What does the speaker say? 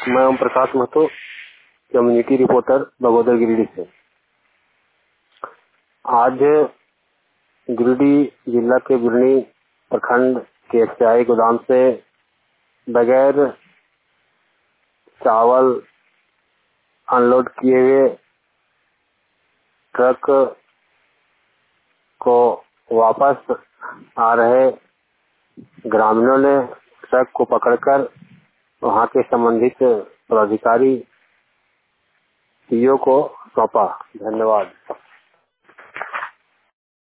मैं Om Prakash Mahato, community reporter Bagodar Giridih से। आज गिरिडीह जिला के बिरनी प्रखंड के एफसीआई गोदाम से बगैर चावल अनलोड किए हुए ट्रक को वापस आ रहे ग्रामीणों ने ट्रक को पकड़कर वहां के संबंधित पदाधिकारी सीईओ को सौंपा। धन्यवाद।